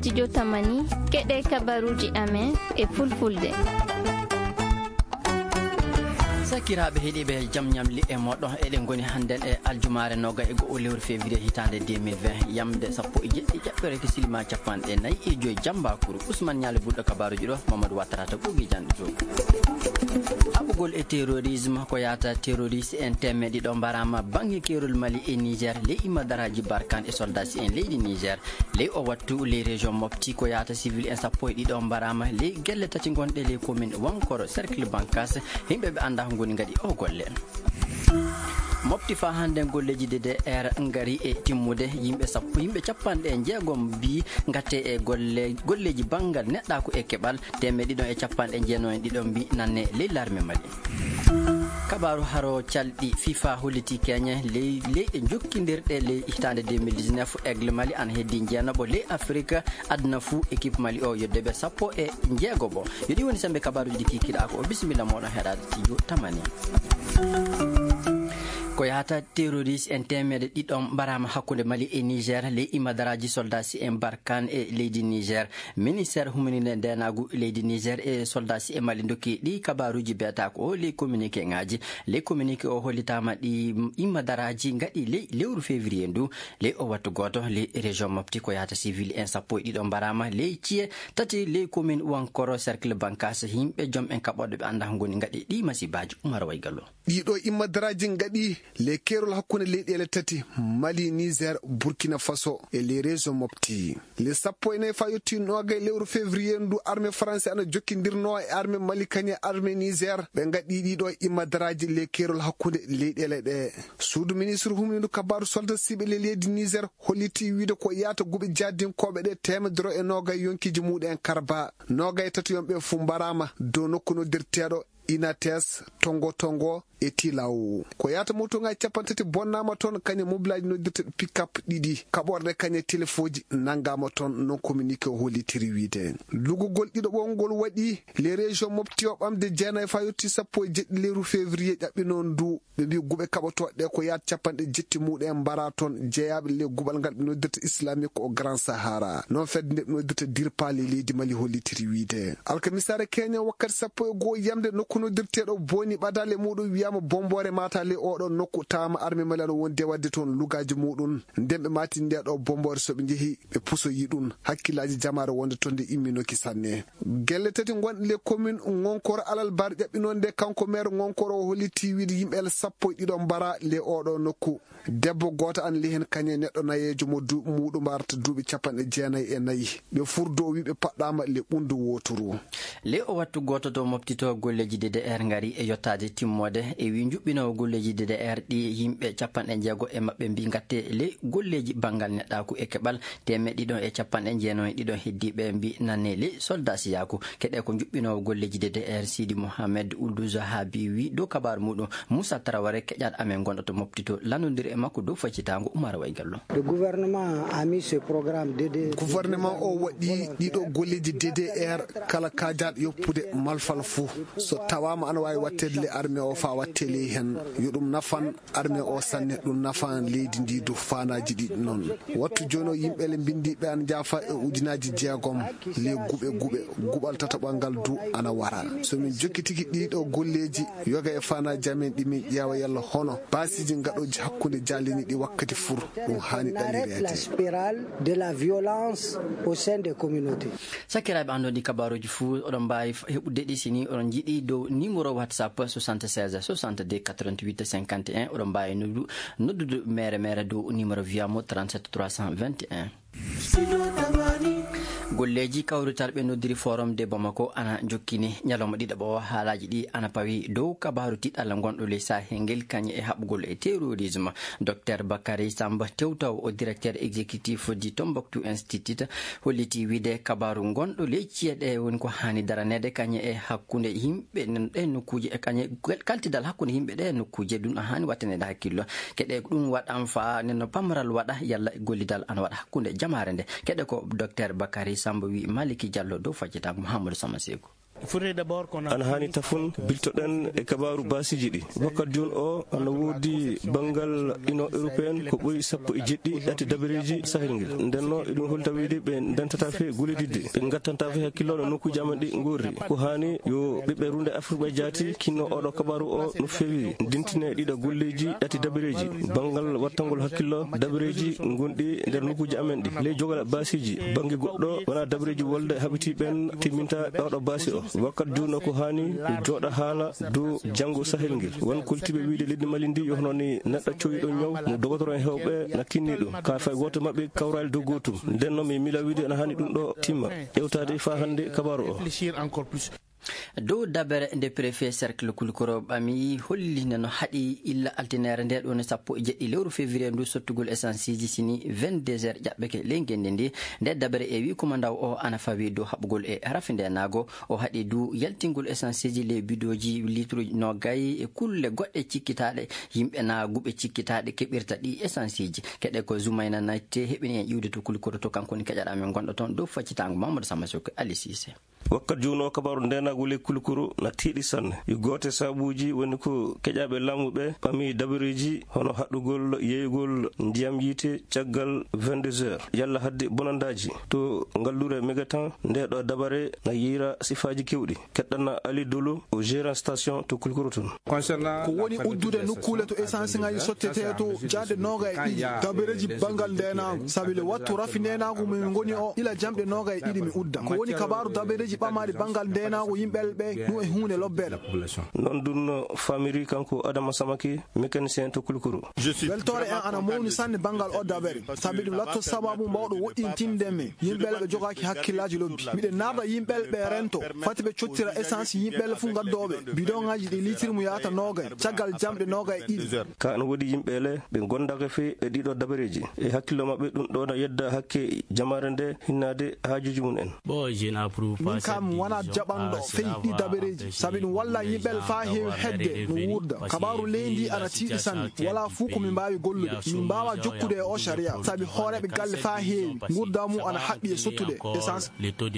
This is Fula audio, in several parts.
studio Tamani keɗe kabaruji amen e fulfulde. Sakiraɓe heeɗiɓe jam ñamli e moɗon eɗen goni hannden e aljumare noga e go'o lewru février hitande 2020 yamde sappo e jeɗɗi ƴaɓɓere ko silima capanɗe nayyi e joyi jambakuru Ousmane Ñaali ɓurɗo kabaruji ɗo Mamadou Wattarata ɓogi jande to haɓugol e terrorisme ko yata terroriste en temme ɗiɗo mbarama banggue kerol Mali e Niger ley imadaraji Barkane e soldats en leydi Niger ley o wattu ley région Mopti ko yata civil en sappo e ɗiɗo mbarama ley guelle tati gonɗe ley commune Wankoro cercle Bankas yimɓeɓe anda goni gadi o golle Mopti fa hande golleji DDR ngari e timmude yimɓe capanɗe e jeegom bi gatte e golleji bangal neɗɗako e keɓal temme ɗiɗon e capanɗe jeenon e ɗiɗon mbi nanne ley larme Mali kabaru haro calɗi FIFA holliti keñe leyɗe jokkidirɗe ley hitande 2019 aigle Mali an heddi jeenaɓo ley Afrique aduna fou équipe Mali o yoddeɓe sappo e jeegoɓo yoɗi woni sembe kabaruji ɗi kikiɗa ko o bisimilla moɗon heɗade studio Tamani ko yata terroriste en temmeɗe ɗiɗon mbarama hakkude Mali e Niger ley imadaraji soldats en Barkane e leydi Niger ministére humanine ndenagu leydi Niger e soldats e Mali dokki ɗi kabaruji beta ko ley communiqué ngaji ley communiqué o hollitama ɗi imadaraji gaɗi ley lewru février ndu ley o wattu goto ley région Mopti ko yata civil en sappo e ɗiɗon mbarama ley ciye tati ley commune Wankoro cercle Bankas yimɓe joom en kaɓoɗo ɓe anda goni gaɗi ɗi masibaji Oumar Waygallo ɗiɗo imadaraji gaɗi les kerol hakkunde leyɗele tati Mali Niger Burkina Faso e les régions Mopti les sappo e nayyi fa yetti noga lewru février ndu armée français ana jokkidirno e armée Mali kañe armée Niger ɓe gaɗi ɗiɗo imadaraji les kerol hakkunde leyɗele ɗe suudu ministre humnidu kabaru soldat siɓe le leydi Niger holliti wiide ko yata guɓe jaddinkoɓe ɗe temedere e noga yonkiji muɗen karba noga e tati yonɓe fu mbarama dow nokku noddirteɗo Inates tongo e tilaw ko yata motonga capantati bonnama toon kañe mobilaji noddirte pick-up ɗiɗi kaɓorde kañe téléfoji nangama toon non communiqué o hollitiri wiide lugugol ɗiɗo ɓongol waɗi les régions Mopti o ɓamde jeenayyi fa yetti sappo e jeɗɗi lewru février ƴaɓɓinon ndu ɓe mbi guɓe kaɓotoɗe ko yata capanɗe jetti muɗen mbara toon jeeyaɓe le guɓal ngal ɓe noddirta islamique o Grand Sahara non fedde nde ɓe noddirta dirpali leydi Mali hollitiri wiide alkamisare keñen wakkati sappo e goho yamde nokku noddirteɗo boni ɓadale muɗum wiyama bombore matale oɗo nokku tama armée Mali aɗo wonde wadde toon lugaji muɗum nden ɓe mati ndeɗo bombore soɓe jeehi ɓe pusoyi ɗum hakkillaji jamare wonde toon nde imminoki sanne guelle tati gonɗe le commune Ngonkoro alal bar ƴaɓɓinonde kanko maire Ngonkoro o holliti wiide yimɓe sappo e ɗiɗon mbara le oɗo nokku debbo goto an lihen kañe neɗɗo nayejo mo muɗum mbarata duuɓi capanɗe jeenayyi e nayyi ɓe furdo o wiɓe paɗɗama le ɓundu woturu le o wattu goto to moptito golleji DDR ngari e yottade timmode e wi juɓɓinowo golleji DDR ɗi yimɓe capanɗe jeego e mabɓe mbi gatte le golleji bangal neɗɗaku e keɓal temme ɗiɗon e capanɗe jeenon e ɗiɗon heddiɓe mbi nanne le soldats yaku keɗe ko juɓɓinowo golleji DDR Sidi Mohamed Ould Habi wi dow kabaru muɗum Moussa Traoré keƴat amen gonɗo to moptito lanodiri e makko dow faccitango Oumar Waygallo le gouvernement a mis ce programme gouvernement o waɗi ɗiɗo golleji DDR kala kajaɗo yoppude malfal fou so tawama ana wawi wattede le armée o fa wattele hen yo ɗum nafan armée o sanne ɗum nafan leydi ndi dow fanaji ɗiɗi noon wattu joni o yimɓele bindiɓe ana jaafa e ujunaji jeegom le guɓal tataɓal ngal du ana wara somin jokkitiki ɗiɗo golleji yoga e fanaji amen ɗimin ƴeewa yalla hono basiji gaɗoji hakkude jalini ɗi wakkati fur ɗum hani ɗalirede sakiraɓe andodi kabaruji fou oɗon mbawi heɓude ɗi sini oɗon jiiɗi dow numéro WhatsApp 76 62 88 51 oɗon mbawi noddude mere dow numéro wiyamo 37 321 golleji kawrital ɓe noddiri forum de Bamako ana jokkini ñalawma ɗiɗaɓo haalaji ɗi ana pawi dow kabaru tiɗɗalla gonɗo ley sahengel kañe e haɓugol e terrorisme docteur Bakary Samba tewtaw o directeur exécutif du Tombouctou Institute holliti wiide kabaru gonɗo ley ciyeɗe woni ko hani daranede kañe e hakkude yimɓe ɗe nokkuji e kañe kaltidal hakkude yimɓe ɗe nokkuje ɗum hani wattanede hakkillo keɗe ɗum waɗan fa neno pamral waɗa yalla gollidal ana waɗa hakkude jamare nde keɗe ko docteur Bakary Samba wi Maliki Diallo dow faccitago Mouhamadou Sama Sekou an hani tafun biltoɗen e kabaru basiji ɗi. wakkati joni o ana woodi bangal union européenne ko ɓuri 17 ɗati dabareji sahel ngel. ndenno eɗum holta wiide ɓe dentata fe gulididde ɓe gattanta fe hakkillo no nokkuji amen ɗi gurri. ko hani yo ɓiɓɓe runde afrique ɓe jaati kinno oɗo kabaru o no fewi dintine ɗiɗo golleji ɗati dabareji bangal wattangol hakkillo dabareji gonɗi nder nokkuji amen ɗi. ley jogal basiji banggue goɗɗo wona dabareji wolde haɓiti ɓen timminta ɗawɗo basi o. wakkati joni ko hani jooɗa haala dow janggo sahel ngel. won koltiɓe wiide leydi Mali ndi yo hono ni neɗɗo cowiɗo ñaw mo dogotoro en hewɓe na kinni ɗum ka fay goto mabɓe kawrali dow gotum. nden noon mi mila wiide ana hani ɗum ɗo timma ƴewtade fa hande kabaru o. dow dabere nde préfet cercle kulkoro ɓami holli neno haɗi illa altinere nde ɗo ne 17 lewru février ndu sottugol essence ji sini 22 heures ƴaɓɓeke ley gende ndi nde dabere e wi commandant o ana fawi dow haɓugol e rafinde nago o haɗi du yaltingol essence ji ley bidoji litre nogay e kulle goɗɗe cikkitaɗe yimɓe naguɓe cikkitaɗe keɓirta ɗi essence ji keɗe ko Zoumayna Naité heɓini en iwde to kulkoro to kankoni keƴaɗa men gonɗo toon dow faccitango Mamadou Samba Soko Ali Cissé. wakkati juno kabaru ndenago ley kulkuru na tiiɗi sanne yo gote sabuji woni ko keƴaɓe lamuɓe ɓami dabareji hono haɗɗugol yeygol ndiyam yiite caggal 22 heures yalla hadde bonandaji to ngallure mégatemps ndeɗo dabare na yiira sifaji kewɗi. keɗɗanna Ali Dolo o gérant station to kulkuru ton. ko woni uddude nokkule to essence ngaji sottete to jadde noga e ɗiɗi dabareji bangal ndenago saabi le wattu rafi ndenago min goni o ila jamɗe noga e ɗiɗi mi udda ko woni kabaru dabareji ɓamade bangal ndenago yimɓel ɓe ɗum e hunde lobbeɗo. non ɗum famiri kanko Adama Samaki mécanicien to kulkuru. weltore en ana mawni sanne bangal o dabere saabi ɗum latto sababu mbawɗo woɗɗintinde men yimɓel ɓe jogaki hakkillaji lobbi miɗen narda yimɓel ɓe rento fati ɓe cottira essence yimɓel fu gaddoɓe bidon ngaji ɗi litre mu yata nogay caggal jamɗe nogay e ɗiɗi. ka ana woodi yimɓele ɓe gondaka fe e ɗiɗo dabareji e hakkillo mabɓe ɗum ɗo na yedda hakke jamare nde hinnade hajuji mum en. min kam wona jaɓanɗo feyi ɗi dabareji saabi ɗum walla yimɓel fa heewi hedde no wurda kabaru leydi ana tiiɗi sanne wala fuu komin mbawi gollude min mbawa jokkude e o sharia saabi hooreɓe galle fa heewi gurda mum ana haɓɓi e sottude essence.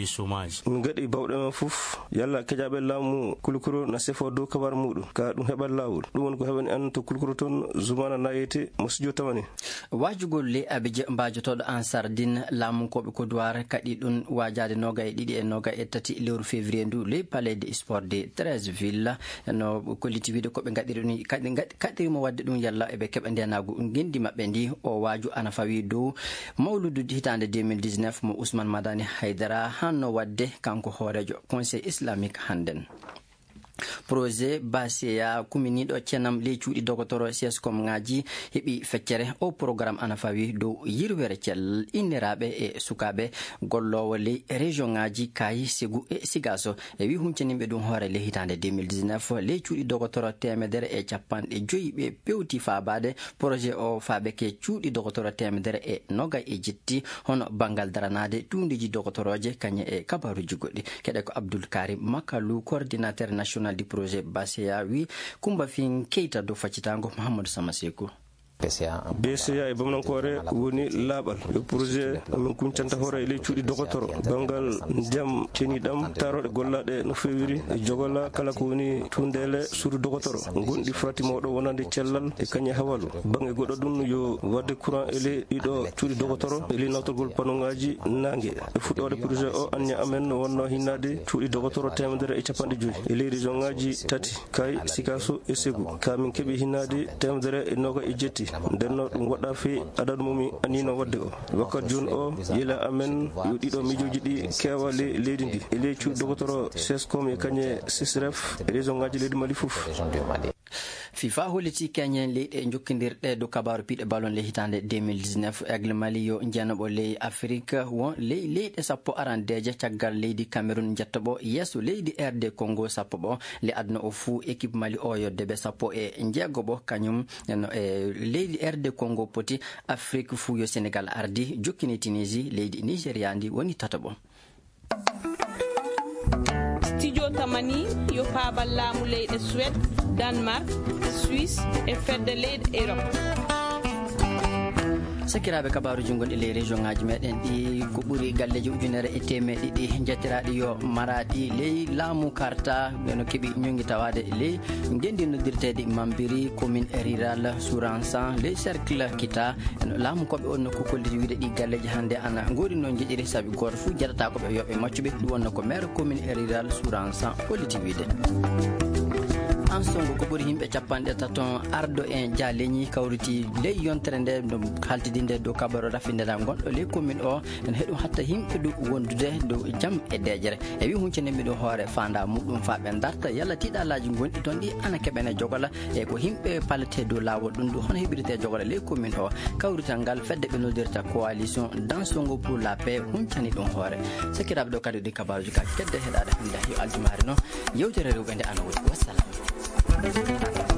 min gaɗi bawɗe men foof yalla keƴaɓe laamu kulkuro na sefo dow kabaru muɗum ka ɗum heɓat lawol ɗum woni ko heɓani an to kulkuro toon Zoumana Naité mo studio tamani. wajugol le abeje mbajotoɗo Ansardine laamunkoɓe Kodowar kadi ɗum wajade noga e ɗiɗi e noga e tati lewru février ndu le palais de sport de 13 ville no collectivité koɓe gaɗiri ni kadi kaɗirimo wadde ɗum yalla eɓe keɓa ndenago gendi mabɓe ndi o waju ana fawi dow mawludu hitande 2019 mo Ousmane Madani Haydara hanno wadde kanko hoorejo conseil islamique hannden. projet baseya kuminiɗo cenam ley cuuɗi dogotoro sescom ngaji heeɓi feccere o programme ana fawi dow yirwere cellal inniraɓe e sukaɓe gollowo ley région ngaji Kayi Ségou e Sigasso e wi huncaniɓe ɗum hoore ley hitande 2019 ley cuuɗi dogotoro 150 ɓe pewti fabade projet o faaɓe ke cuuɗi dogotoro 100 e jetti hono bangal daranade tundiji dogotoroje kañe e kabaruji goɗɗi keɗe ko Abdoul Karim Makalou coordinateur national du projet Baseya wi Kumba Fin Keita do faccitango Mouhamadou Samasekou. BCA e bamnankore woni laaɓal e projet min kuncanta hoore e ley cuuɗi dogotoro bangal ndiyam ceniɗam taroɗe gollaɗe no fewiri e jogola kala ko woni tundele suudu dogotoro gonɗi fratimoɗo wonande cellal e kañe hawalu bange goɗɗo ɗum yo wadde courant e ley ɗiɗo cuuɗi dogotoro e ley nawtorgol panoŋaji nangue e fuɗɗode projet o anniya amen wonno hinnade cuuɗi dogotoro 150 e ley région ngaji tati Kayi Sikasso e Ségou ka min keeɓi hinnade 120 e jetti ndenno ɗum waɗa fe adadu mumi anino wadde o wakkati joni o yila amen yo ɗiɗo miijoji ɗi kewa leydi ndi e ley cuuɗi dogotoro sescom e kañe sisref e région ngaji leydi Mali fof. FIFA holliti keñen leyɗe jokkodirɗe do kabaru piɗe ballon ley hitande 2019 Aigle Mali yo jenoɓo ley Afrique won leyɗe sappo arandeje caggal leydi Cameroun jettoɓo yesso leydi RD Congo sappo le aduna o fuu équipe Mali o yodde ɓe sappo e jeegoɓo kañum e leydi RD Congo poti Afrique fuu yo Sénégal ardi jokkini Tunisie leydi Nigéria ndi woni tataɓo. Studio Tamani yo paabal laamu leyɗe Suède, Danemark, Suisse e fedde leyɗe Europe. sakiraɓe kabaruji gonɗi ley région ngaji meɗen ɗi ko ɓuuri galleji ujunere e temedde ɗiɗi jettiraɗi yo maraɗi ley laamu karta no keeɓi ñoŋi tawade ley ndendi noddirteɗi mambiri commune rural sourançan ley cercle kita laamu koɓe on nokku kolliti wiide ɗi galleji hannde ana gori noon jeɗiri saabi goto foof jettata koɓe yoɓe maccuɓe ɗum wonno ko maire commune rural sourançan kolliti wiide an songo ko ɓuri yimɓe capanɗe taton ardo en dia leñi kawriti ley yontere nde no haltidinde dow kabaro rafindera gonɗo ley commune o en heeɗum hatta yimɓe ɗo wondude dow jaam e dejere e wi huccanimɓe ɗo hoore fanda muɗum fa ɓe darta yalla tiɗalaji gonɗi toon ɗi ana keɓene jogola e ko yimɓe palete dow lawol ɗum ɗo hono heɓirete jogola ley commune o kawrital ngal fedde ɓe noddirta coalition dans songo pour la paix huncani ɗum hoore sakiraɓe ɗo kadi ɗi kabaruji ka kedde heɗade hande yo aljumari noon yewtere rewɓe nde ana woɗi wassalam.